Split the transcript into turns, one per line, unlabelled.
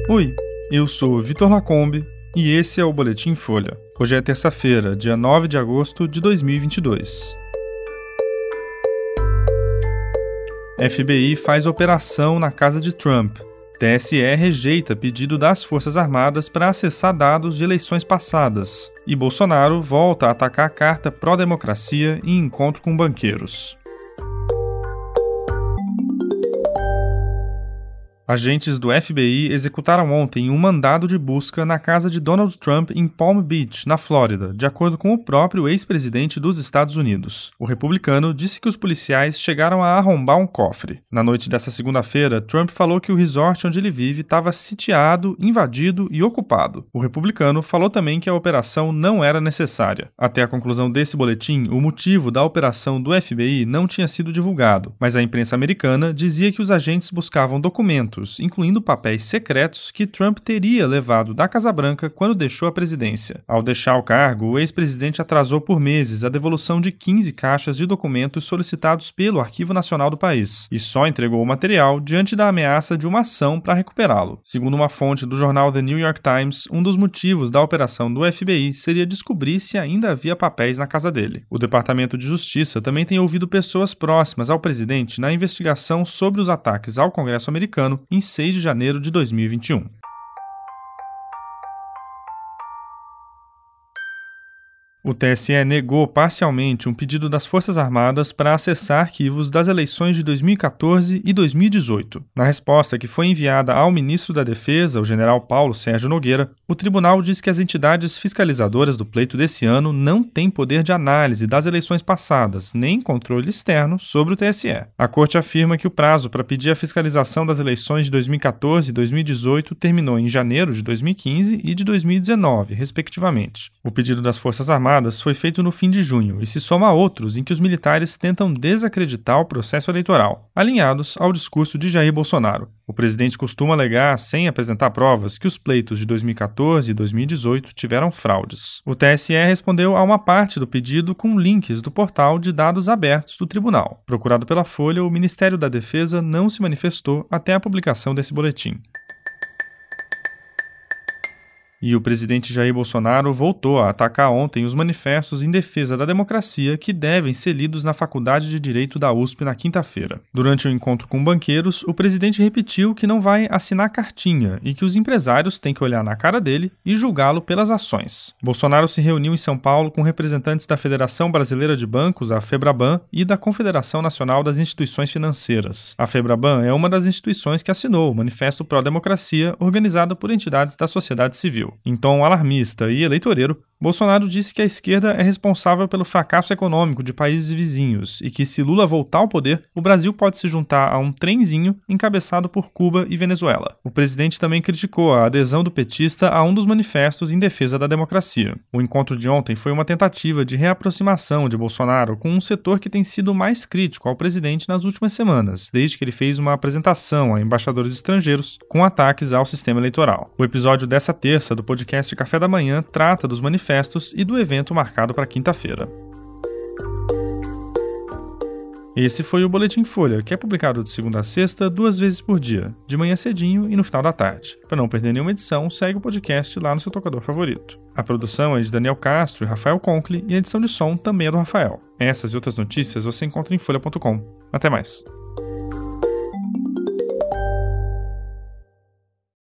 Oi, eu sou Vitor Lacombe e esse é o Boletim Folha. Hoje é terça-feira, dia 9 de agosto de 2022. FBI faz operação na casa de Trump. TSE rejeita pedido das Forças Armadas para acessar dados de eleições passadas. E Bolsonaro volta a atacar a carta pró-democracia em encontro com banqueiros. Agentes do FBI executaram ontem um mandado de busca na casa de Donald Trump em Palm Beach, na Flórida, de acordo com o próprio ex-presidente dos Estados Unidos. O republicano disse que os policiais chegaram a arrombar um cofre. Na noite dessa segunda-feira, Trump falou que o resort onde ele vive estava sitiado, invadido e ocupado. O republicano falou também que a operação não era necessária. Até a conclusão desse boletim, o motivo da operação do FBI não tinha sido divulgado, mas a imprensa americana dizia que os agentes buscavam documentos, incluindo papéis secretos que Trump teria levado da Casa Branca quando deixou a presidência. Ao deixar o cargo, o ex-presidente atrasou por meses a devolução de 15 caixas de documentos solicitados pelo Arquivo Nacional do país, e só entregou o material diante da ameaça de uma ação para recuperá-lo. Segundo uma fonte do jornal The New York Times, um dos motivos da operação do FBI seria descobrir se ainda havia papéis na casa dele. O Departamento de Justiça também tem ouvido pessoas próximas ao presidente na investigação sobre os ataques ao Congresso americano em 6 de janeiro de 2021. O TSE negou parcialmente um pedido das Forças Armadas para acessar arquivos das eleições de 2014 e 2018. Na resposta que foi enviada ao ministro da Defesa, o general Paulo Sérgio Nogueira, o tribunal diz que as entidades fiscalizadoras do pleito desse ano não têm poder de análise das eleições passadas, nem controle externo sobre o TSE. A corte afirma que o prazo para pedir a fiscalização das eleições de 2014 e 2018 terminou em janeiro de 2015 e de 2019, respectivamente. O pedido das Forças Armadas foi feito no fim de junho e se soma a outros em que os militares tentam desacreditar o processo eleitoral, alinhados ao discurso de Jair Bolsonaro. O presidente costuma alegar, sem apresentar provas, que os pleitos de 2014 e 2018 tiveram fraudes. O TSE respondeu a uma parte do pedido com links do portal de dados abertos do tribunal. Procurado pela Folha, o Ministério da Defesa não se manifestou até a publicação desse boletim. E o presidente Jair Bolsonaro voltou a atacar ontem os manifestos em defesa da democracia que devem ser lidos na Faculdade de Direito da USP na quinta-feira. Durante o encontro com banqueiros, o presidente repetiu que não vai assinar cartinha e que os empresários têm que olhar na cara dele e julgá-lo pelas ações. Bolsonaro se reuniu em São Paulo com representantes da Federação Brasileira de Bancos, a FEBRABAN, e da Confederação Nacional das Instituições Financeiras. A FEBRABAN é uma das instituições que assinou o Manifesto Pró-Democracia, organizado por entidades da sociedade civil. Em tom alarmista e eleitoreiro, Bolsonaro disse que a esquerda é responsável pelo fracasso econômico de países vizinhos e que, se Lula voltar ao poder, o Brasil pode se juntar a um trenzinho encabeçado por Cuba e Venezuela. O presidente também criticou a adesão do petista a um dos manifestos em defesa da democracia. O encontro de ontem foi uma tentativa de reaproximação de Bolsonaro com um setor que tem sido mais crítico ao presidente nas últimas semanas, desde que ele fez uma apresentação a embaixadores estrangeiros com ataques ao sistema eleitoral. O episódio dessa terça do podcast Café da Manhã trata dos manifestos e do evento marcado para quinta-feira. Esse foi o Boletim Folha, que é publicado de segunda a sexta, 2 vezes por dia, de manhã cedinho e no final da tarde. Para não perder nenhuma edição, segue o podcast lá no seu tocador favorito. A produção é de Daniel Castro e Rafael Conkle e a edição de som também é do Rafael. Essas e outras notícias você encontra em folha.com. Até mais.